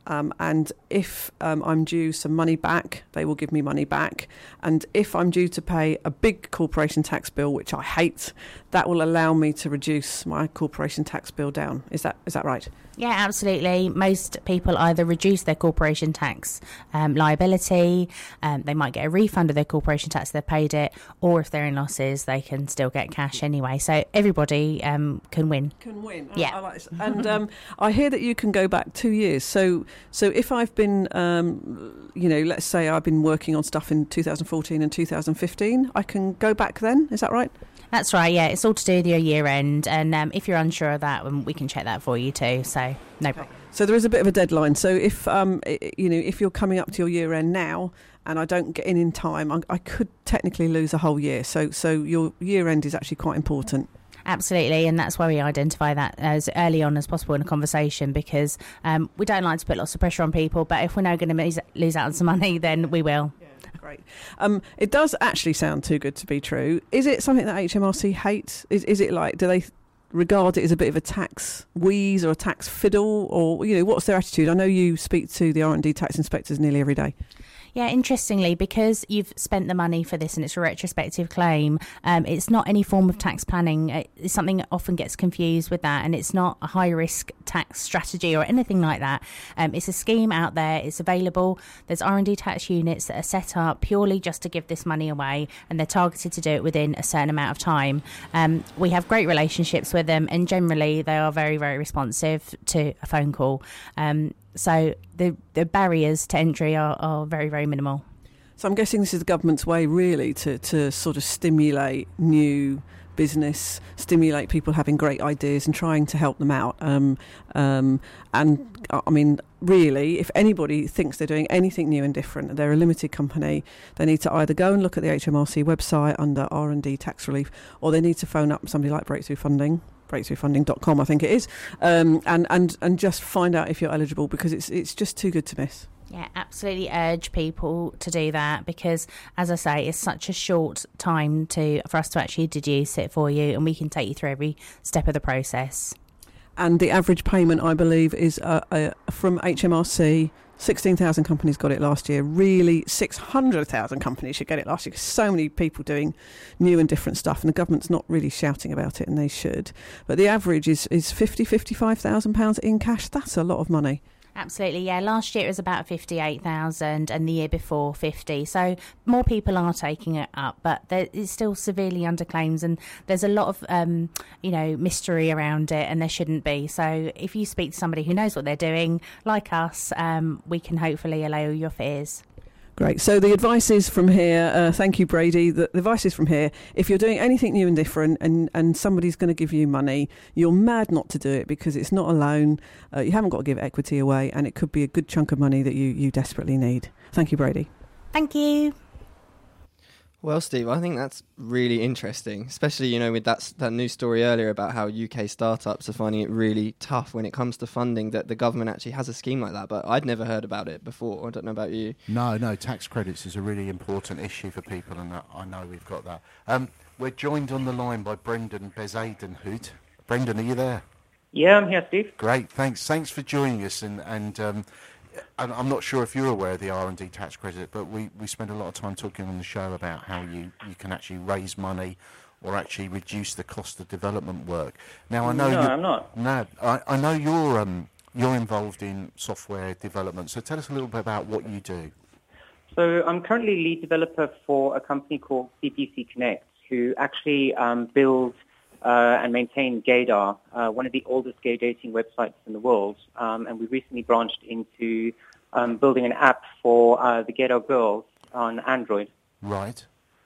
and if I'm due some money back, they will give me money back. And if I'm due to pay a big corporation tax bill, which I hate, that will allow me to reduce my corporation tax bill down. Is that right? Yeah, absolutely. Most people either reduce their corporation tax liability, they might get a refund of their corporation tax if they've paid it, or if they're in losses, they can still get cash anyway. So everybody can win. Can win. Yeah. I like this. And I hear that you can go back 2 years. So if I've been, let's say I've been working on stuff in 2014 and 2015, I can go back then. Is that right? That's right, yeah. It's all to do with your year end. And if you're unsure of that, we can check that for you too. So no problem. So there is a bit of a deadline. So if if you're coming up to your year end now and I don't get in time, I could technically lose a whole year. So your year end is actually quite important. Absolutely, and that's why we identify that as early on as possible in a conversation, because we don't like to put lots of pressure on people, but if we're now going to lose out on some money, then we will. Yeah, great. It does actually sound too good to be true. Is it something that HMRC hates? Is it like, do they regard it as a bit of a tax wheeze or a tax fiddle, or what's their attitude? I know you speak to the R&D tax inspectors nearly every day. Yeah, interestingly, because you've spent the money for this and it's a retrospective claim, it's not any form of tax planning. It's something that often gets confused with that, and it's not a high-risk tax strategy or anything like that. It's a scheme out there. It's available. There's R&D tax units that are set up purely just to give this money away, and they're targeted to do it within a certain amount of time. We have great relationships with them, and generally they are very, very responsive to a phone call. So the barriers to entry are very, very minimal. So I'm guessing this is the government's way really to sort of stimulate new business, stimulate people having great ideas and trying to help them out. And I mean, really, if anybody thinks they're doing anything new and different, they're a limited company, they need to either go and look at the HMRC website under R&D tax relief, or they need to phone up somebody like Breakthrough Funding, breakthroughfunding.com I think it is, and just find out if you're eligible, because it's just too good to miss. Yeah, absolutely urge people to do that, because, as I say, it's such a short time for us to actually deduce it for you, and we can take you through every step of the process. And the average payment, I believe, is from HMRC. 16,000 companies got it last year. Really, 600,000 companies should get it last year, because so many people doing new and different stuff, and the government's not really shouting about it, and they should. But the average is £55,000 in cash. That's a lot of money. Absolutely, yeah. Last year it was about 58,000, and the year before 50. So more people are taking it up, but it's still severely under claims, and there's a lot of mystery around it, and there shouldn't be. So if you speak to somebody who knows what they're doing, like us, we can hopefully allay your fears. Great. So the advice is from here. Thank you, Brady. The advice is from here. If you're doing anything new and different, and somebody's going to give you money, you're mad not to do it, because it's not a loan. You haven't got to give equity away, and it could be a good chunk of money that you desperately need. Thank you, Brady. Thank you. Well, Steve, I think that's really interesting, especially, with that new story earlier about how UK startups are finding it really tough when it comes to funding, that the government actually has a scheme like that. But I'd never heard about it before. I don't know about you. No, tax credits is a really important issue for people, and I know we've got that. We're joined on the line by Brendan Bezadenhout. Brendan, are you there? Yeah, I'm here, Steve. Great, thanks for joining us, and I'm not sure if you're aware of the R&D tax credit, but we spend a lot of time talking on the show about how you can actually raise money or actually reduce the cost of development work. Now, I know I'm not. No, I know you're involved in software development, so tell us a little bit about what you do. So I'm currently lead developer for a company called CPC Connect, who actually builds and maintain Gaydar, one of the oldest gay dating websites in the world. And we recently branched into building an app for the Gaydar girls on Android. Right.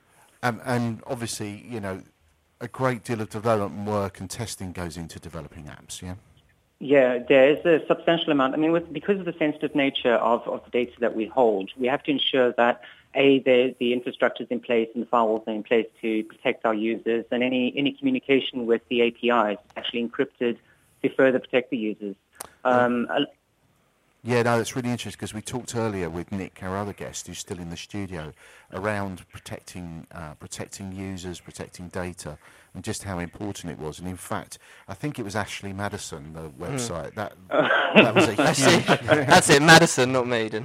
And obviously, a great deal of development work and testing goes into developing apps, yeah? Yeah, there is a substantial amount. I mean, because of the sensitive nature of the data that we hold, we have to ensure that the infrastructure is in place and the firewalls are in place to protect our users, and any communication with the APIs is actually encrypted to further protect the users. Yeah, no, it's really interesting because we talked earlier with Nick, our other guest, who's still in the studio, around protecting users, protecting data, and just how important it was. And in fact, I think it was Ashley Madison, the website. That was a huge. That's it, Madison, not Maiden.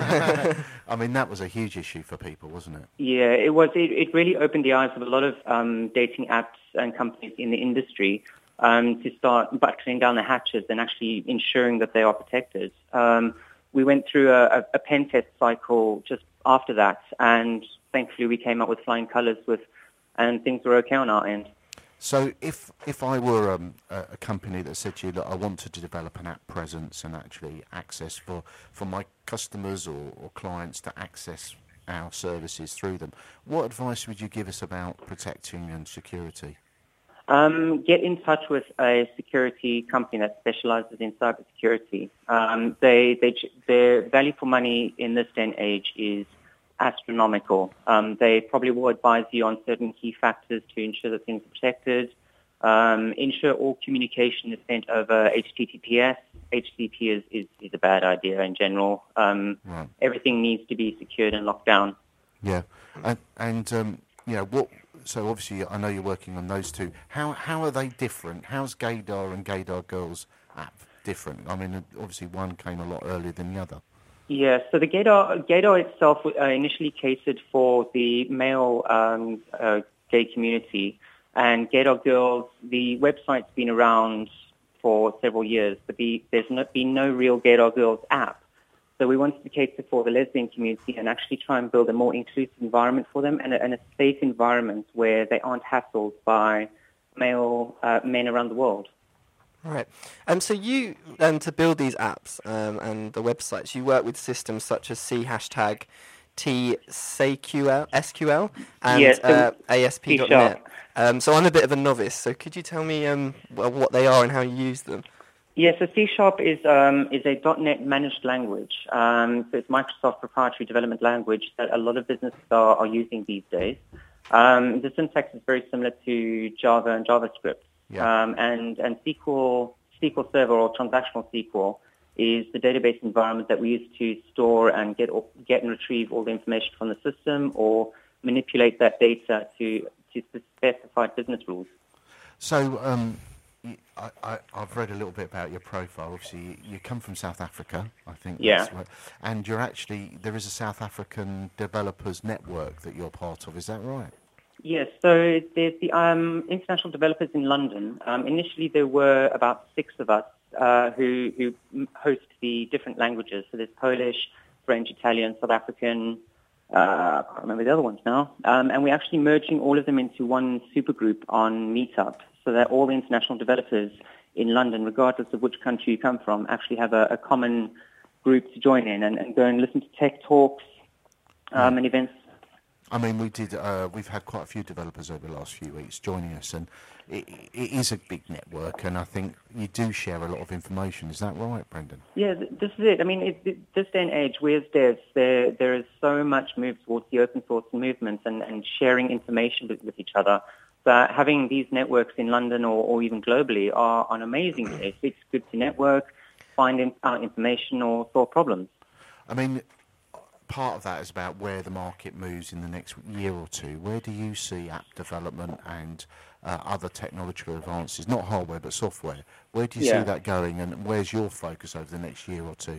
I mean, that was a huge issue for people, wasn't it? Yeah, it was. It really opened the eyes of a lot of dating apps and companies in the industry. To start buttoning down the hatches and actually ensuring that they are protected. We went through a pen test cycle just after that, and thankfully we came up with flying colours and things were okay on our end. So if I were a company that said to you, look, I wanted to develop an app presence and actually access for my customers or clients to access our services through them, what advice would you give us about protecting and security? Get in touch with a security company that specializes in cybersecurity. Their value for money in this day and age is astronomical. They probably will advise you on certain key factors to ensure that things are protected. Ensure all communication is sent over HTTPS. HTTP is a bad idea in general. Right. Everything needs to be secured and locked down. Yeah, and what? So obviously, I know you're working on those two. How are they different? How's Gaydar and Gaydar Girls app different? I mean, obviously one came a lot earlier than the other. Yeah, so the Gaydar itself initially catered for the male gay community, and Gaydar Girls, the website's been around for several years, but there's been no real Gaydar Girls app. So we wanted to cater for the lesbian community and actually try and build a more inclusive environment for them and a safe environment where they aren't hassled by male men around the world. Right. So you, to build these apps and the websites, you work with systems such as C#, SQL, and ASP.NET. So I'm a bit of a novice. So could you tell me what they are and how you use them? Yes, so C# is a .NET managed language. So it's Microsoft proprietary development language that a lot of businesses are using these days. The syntax is very similar to Java and JavaScript. Yeah. And SQL Server or transactional SQL is the database environment that we use to store and get and retrieve all the information from the system or manipulate that data to specified business rules. So I've read a little bit about your profile. Obviously, you come from South Africa, I think. Yeah. That's right. And there is a South African developers network that you're part of. Is that right? Yes. So there's the international developers in London. Initially, there were about 6 of us who host the different languages. So there's Polish, French, Italian, South African. I can't remember the other ones now. And we're actually merging all of them into one supergroup on Meetup, so that all the international developers in London, regardless of which country you come from, actually have a common group to join in and go and listen to tech talks and events. I mean, we've had quite a few developers over the last few weeks joining us, and it is a big network, and I think you do share a lot of information. Is that right, Brendan? Yeah, this is it. I mean, this day and age, we as devs, there is so much move towards the open source movement and sharing information with each other. But having these networks in London or even globally are an amazing place. It's good to network, find out information or solve problems. I mean, part of that is about where the market moves in the next year or two. Where do you see app development and other technological advances, not hardware but software? Where do you see that going, and where's your focus over the next year or two?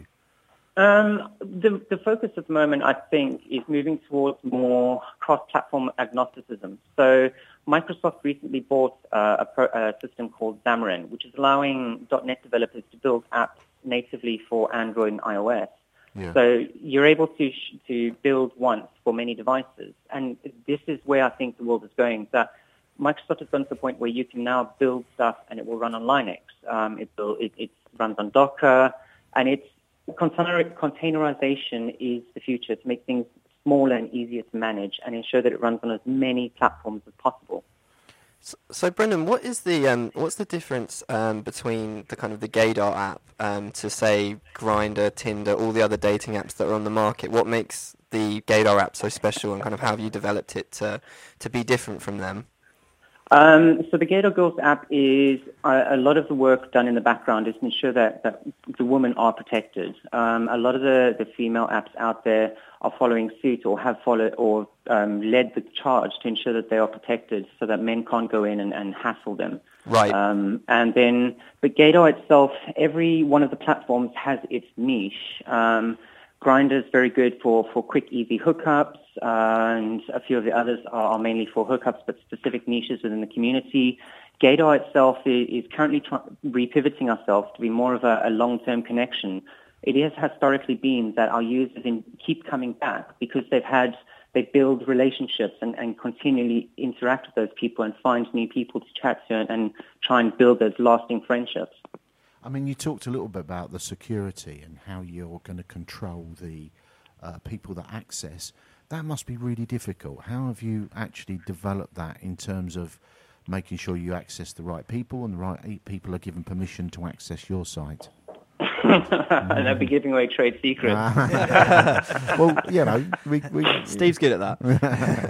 The focus at the moment, I think, is moving towards more cross-platform agnosticism. So Microsoft recently bought a system called Xamarin, which is allowing .NET developers to build apps natively for Android and iOS. Yeah. So you're able to build once for many devices. And this is where I think the world is going, that Microsoft has gone to the point where you can now build stuff and it will run on Linux. It runs on Docker, and containerization is the future to make things smaller and easier to manage and ensure that it runs on as many platforms as possible. So Brendan, what's the difference between the kind of the Gaydar app to say Grindr, Tinder, all the other dating apps that are on the market? What makes the Gaydar app so special, and kind of how have you developed it to be different from them? So the Gaydar Girls app is a lot of the work done in the background is to ensure that the women are protected. A lot of the female apps out there are following suit or have followed or led the charge to ensure that they are protected so that men can't go in and hassle them. Right. And then the Gaydar itself, every one of the platforms has its niche. Grindr is very good for quick, easy hookups, and a few of the others are mainly for hookups, but specific niches within the community. Gaydar itself is currently repivoting ourselves to be more of a long-term connection. It has historically been that our users keep coming back because they build relationships and continually interact with those people and find new people to chat to and try and build those lasting friendships. I mean, you talked a little bit about the security and how you're going to control the people that access. That must be really difficult. How have you actually developed that in terms of making sure you access the right people and the right people are given permission to access your site? And I'd be giving away trade secrets. Well, you know, Steve's good at that.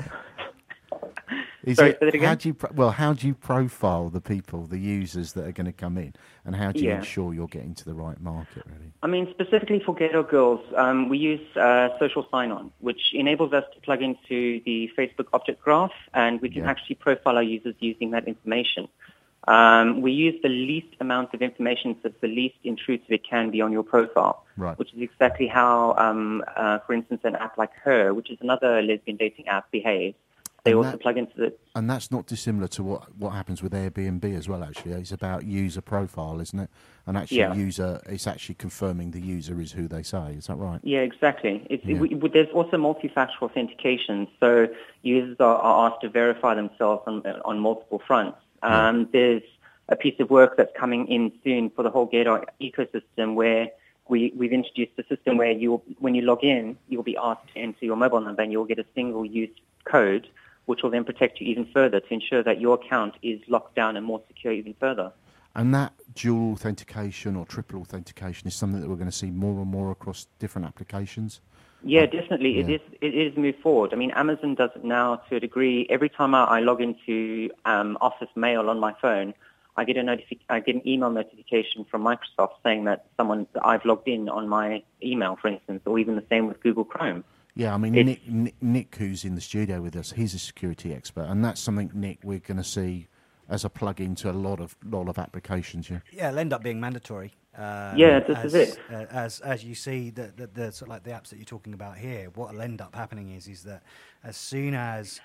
Sorry, say that again? How do you profile the people, the users that are going to come in, and how do you ensure you're getting to the right market, really? I mean, specifically for Gaydar Girls, we use social sign-on, which enables us to plug into the Facebook object graph, and we can actually profile our users using that information. We use the least amount of information, so it's the least intrusive it can be on your profile, which is exactly how, for instance, an app like Her, which is another lesbian dating app, behaves. They also plug into the... And that's not dissimilar to what happens with Airbnb as well, actually. It's about user profile, isn't it? And actually it's actually confirming the user is who they say. Is that right? Yeah, exactly. There's also multi-factor authentication, so users are asked to verify themselves on multiple fronts. There's a piece of work that's coming in soon for the whole Gaydar ecosystem where we've introduced a system where when you log in, you'll be asked to enter your mobile number and you'll get a single-use code, which will then protect you even further to ensure that your account is locked down and more secure even further. And that dual authentication or triple authentication is something that we're going to see more and more across different applications? Yeah, definitely. Yeah. It is moved forward. I mean, Amazon does it now to a degree. Every time I log into Office Mail on my phone, I get an email notification from Microsoft saying that I've logged in on my email, for instance, or even the same with Google Chrome. Yeah, I mean, Nick, who's in the studio with us, he's a security expert, and that's something, Nick, we're going to see as a plug-in to a lot of applications. Yeah, it'll end up being mandatory. This is it. As you see, the sort of like the apps that you're talking about here, what will end up happening is that as soon as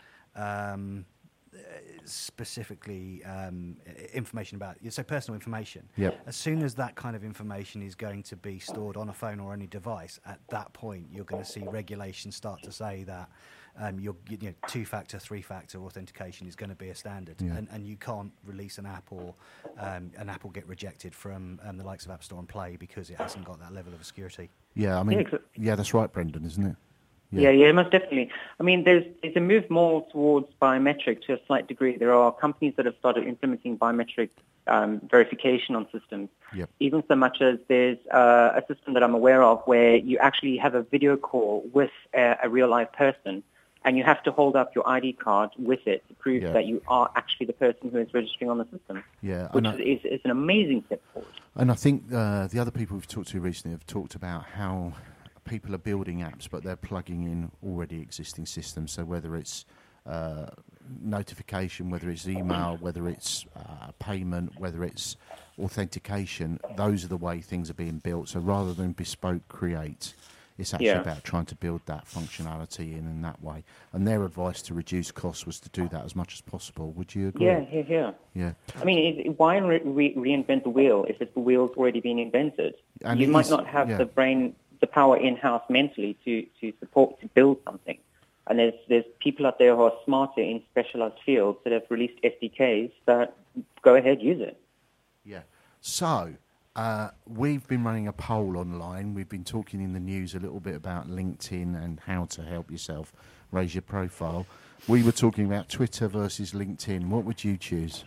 specifically information about personal information. Yep. As soon as that kind of information is going to be stored on a phone or any device, at that point you're going to see regulations start to say that two-factor, three-factor authentication is going to be a standard, and you can't release an app or an app will get rejected from the likes of App Store and Play because it hasn't got that level of security. Yeah, I mean, that's right, Brendan, isn't it? Yeah, most definitely. I mean, there's a move more towards biometric to a slight degree. There are companies that have started implementing biometric verification on systems. Yep. Even so much as there's a system that I'm aware of where you actually have a video call with a real live person, and you have to hold up your ID card with it to prove that you are actually the person who is registering on the system. Yeah, which is an amazing step forward. And I think the other people we've talked to recently have talked about how people are building apps, but they're plugging in already existing systems. So whether it's notification, whether it's email, whether it's payment, whether it's authentication, those are the way things are being built. So rather than bespoke create, it's actually about trying to build that functionality in that way. And their advice to reduce costs was to do that as much as possible. Would you agree? Yeah. I mean, why reinvent the wheel if the wheel's already been invented? And you might not have the power in-house mentally to build something. And there's people out there who are smarter in specialized fields that have released SDKs that go ahead, use it. Yeah. So we've been running a poll online. We've been talking in the news a little bit about LinkedIn and how to help yourself raise your profile. We were talking about Twitter versus LinkedIn. What would you choose?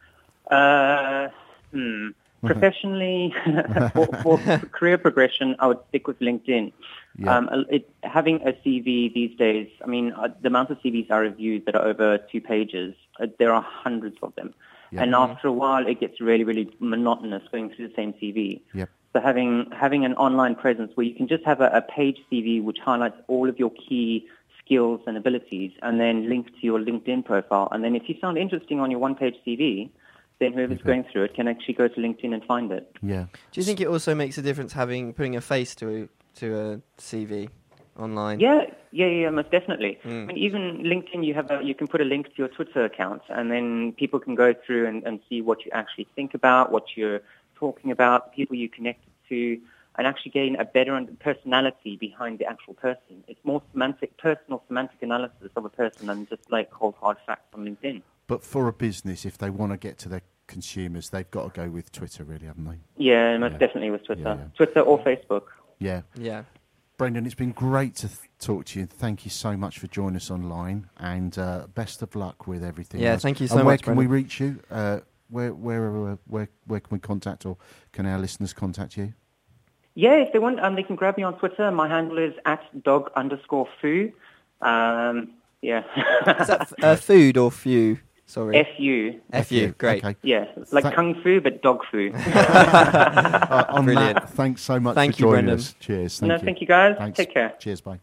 Professionally, for career progression, I would stick with LinkedIn. Yeah. Having a CV these days, I mean, the amount of CVs I reviewed that are over 2 pages, there are hundreds of them. Yep. And after a while, it gets really, really monotonous going through the same CV. Yep. So having an online presence where you can just have a page CV which highlights all of your key skills and abilities, and then link to your LinkedIn profile. And then if you sound interesting on your one-page CV, then whoever's going through it can actually go to LinkedIn and find it. Yeah. Do you think it also makes a difference putting a face to a CV online? Yeah, most definitely. I mean, even LinkedIn, you can put a link to your Twitter account, and then people can go through and see what you actually think about, what you're talking about, people you connected to, and actually gain a better personality behind the actual person. It's more personal semantic analysis of a person than just like cold hard facts on LinkedIn. But for a business, if they want to get to their consumers, they've got to go with Twitter, really, haven't they? Yeah, most definitely with Twitter. Yeah. Twitter or Facebook. Yeah. Yeah. Brendan, it's been great to talk to you. Thank you so much for joining us online, and best of luck with everything. Yeah, else. thank you so and much, where can we reach you? Where can we contact, or can our listeners contact you? Yeah, if they want, they can grab me on Twitter. My handle is @dog_foo. Yeah. Is that food or few? Sorry. FU. Great. Okay. Yeah, like Kung Fu, but dog foo. On Brilliant. that, thanks so much Thank for you, joining Brendan. us. Cheers. Thank you guys. Thanks. Take care. Cheers, bye.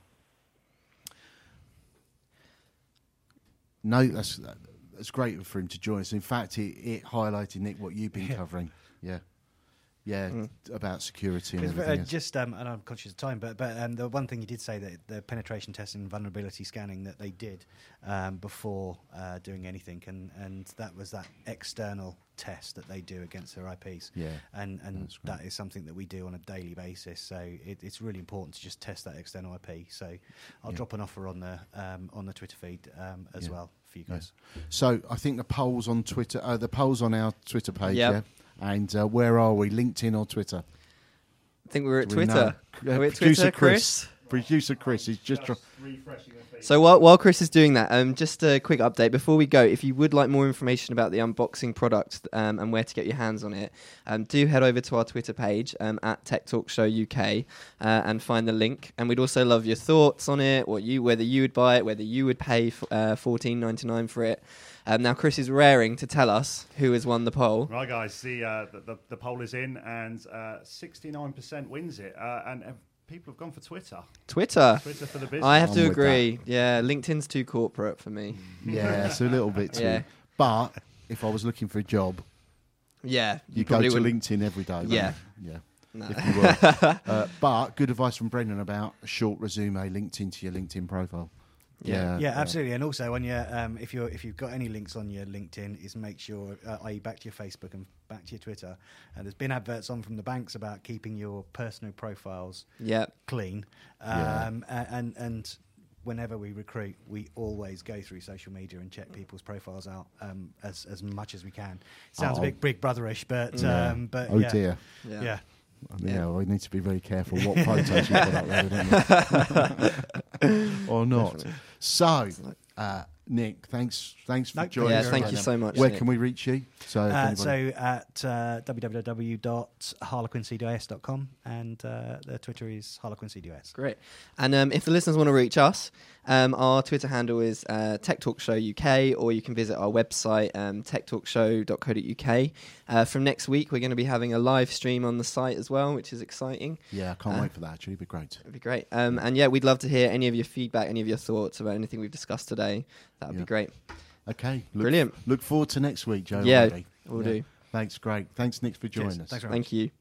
No, that's great for him to join us. In fact, it highlighted, Nick, what you've been covering. Yeah, about security and everything else. Just, and I'm conscious of time, but the one thing you did say, that the penetration testing and vulnerability scanning that they did before doing anything, and that was that external test that they do against their IPs. Yeah, and that is something that we do on a daily basis. So it's really important to just test that external IP. So I'll drop an offer on the Twitter feed as well for you guys. Yeah. So I think the polls on Twitter, the polls on our Twitter page. Yeah. And where are we? LinkedIn or Twitter? I think we're at Twitter. Are we at Producer Twitter, Chris? Producer Chris is just refreshing the feed. So while Chris is doing that, just a quick update before we go. If you would like more information about the unboxing product and where to get your hands on it, do head over to our Twitter page at Tech Talk Show UK and find the link. And we'd also love your thoughts on it, whether you would buy it, whether you would pay $14.99 for it. Now Chris is raring to tell us who has won the poll. Right, guys, the poll is in, and 69% wins it, and people have gone for Twitter. Twitter For the business. I have to agree. Yeah, LinkedIn's too corporate for me. Yeah, it's a little bit too. Yeah. But if I was looking for a job, yeah, you go to LinkedIn every day. Yeah. Yeah. No. If you were. But good advice from Brendan about a short resume linked into your LinkedIn profile. Yeah, absolutely. And also on your if you've got any links on your LinkedIn, is make sure, i.e. back to your Facebook and back to your Twitter. There's been adverts on from the banks about keeping your personal profiles clean. And whenever we recruit, we always go through social media and check people's profiles out as much as we can. Sounds a bit Big Brotherish, but oh dear. Yeah. Yeah, we need to be very careful what photos you put up there, don't we? Or not. Definitely. So, Nick, thanks for joining us. Yeah, thank you so much. Where Nick. can we reach you? So at www.harlequincdos.com, and the Twitter is harlequincdos. Great. And if the listeners want to reach us, our Twitter handle is Tech Talk Show UK, or you can visit our website, techtalkshow.co.uk. From next week, we're going to be having a live stream on the site as well, which is exciting. Yeah, I can't wait for that, actually. It'd be great. It'd be great. And yeah, we'd love to hear any of your feedback, any of your thoughts about anything we've discussed today. That would be great. Okay. Brilliant. Look forward to next week, Joe. Yeah, already. we'll do. Thanks, great. Thanks, Nick, for joining us. Thanks very much. Thank you.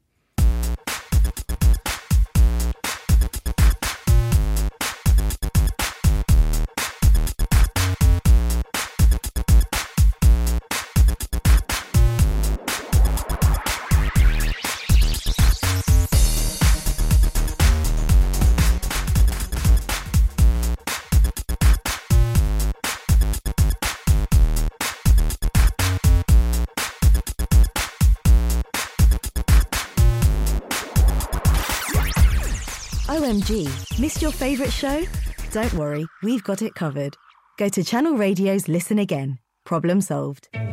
OMG, missed your favourite show? Don't worry, we've got it covered. Go to Channel Radio's Listen Again. Problem solved.